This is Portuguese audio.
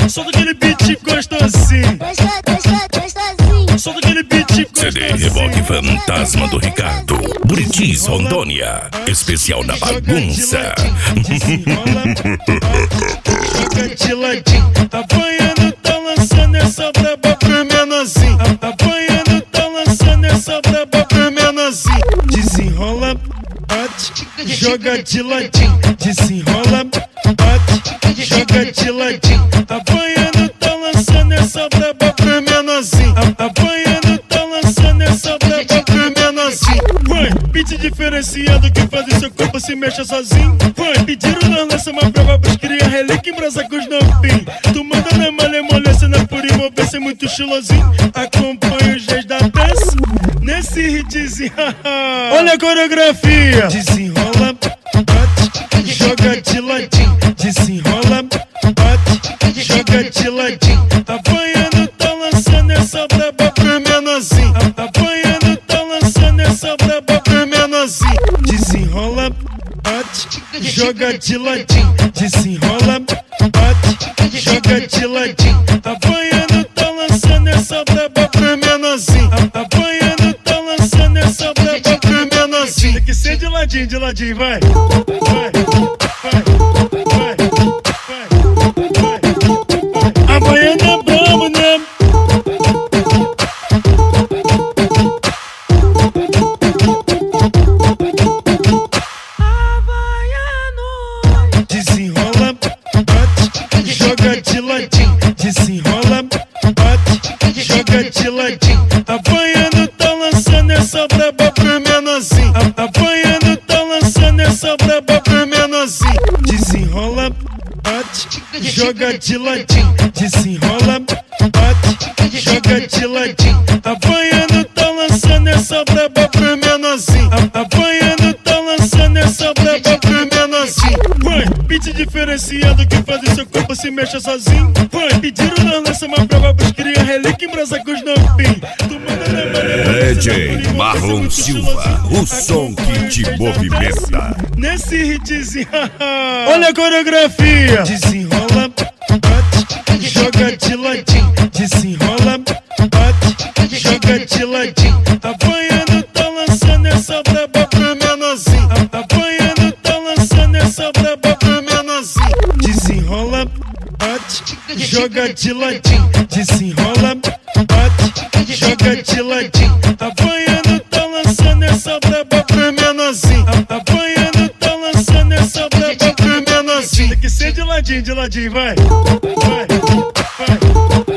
Solta aquele beat gostosinho. Solta aquele beat gostosinho. CD Reboque Fantasma do Ricardo, Buritis, Rondônia. Especial da bagunça. Joga de ladinho. Apanhando, tá lançando essa braba pro menorzinho. Apanhando, tá lançando essa braba pro menorzinho. Desenrola, bate, joga de ladinho. Desenrola, bate, joga de ladinho. Apanhando, tá lançando essa braba pro menorzinho. Apanhando, tá lançando essa braba pro menorzinho. Vai, beat diferenciado que faz o seu corpo se mexa sozinho. Vai, pediram na lança uma prova pros cria relíquia em brasa com os novinhos. Tu manda na malemolência, na pura envolvência, muito estilosinho. Acompanha os dias da dança nesse hitzinho. Olha a coreografia. Desenrola, bate, joga de ladinho. Desenrola, bate, joga de ladinho. Apanhando, tá lançando essa braba pro menorzinho. Apanhando, tá lançando essa braba pro menorzinho. Desenrola, bate, joga de ladinho. Desenrola, bate, joga de ladinho. Apanhando, tá lançando essa braba pro menorzinho. Apanhando, tá lançando essa braba pro menorzinho. Tem que ser de ladinho, vai. Vai, vai, vai, vai, vai. Apanhando é brabo, né? Desenrola, bate, joga de ladinho. Desenrola, bate, joga de ladinho. Apanhando, tá lançando essa braba pro menorzinho. Apanhando, tá lançando essa braba pro menorzinho. Desenrola, bate, joga de ladinho. Desenrola, bate, joga de ladinho. Apanhando, tá lançando essa braba pro menorzinho. Apanhando, tá lançando essa braba pro menorzinho. Vai, beat diferenciado que faz o seu corpo se mexa sozinho. Vai, pediram na lança uma prova pros cria relíquia em brasa com os novinhos. Tu manda na malemolência, DJ Marlon Silva, o som que te movimenta. nesse hitzinho. Olha a coreografia. Desenrola, bate, joga de ladinho. Desenrola, bate, joga de ladinho. Apanhando, tá lançando essa braba pro menorzinho. Apanhando, tá lançando essa braba pro menorzinho. Desenrola, bate, joga de ladinho. Desenrola, bate, joga de ladinho. Apanhando, tá lançando essa braba pro menorzinho. Apanhando, tá lançando essa braba pro menorzinho. Tem que ser de ladinho, vai. Vai, vai.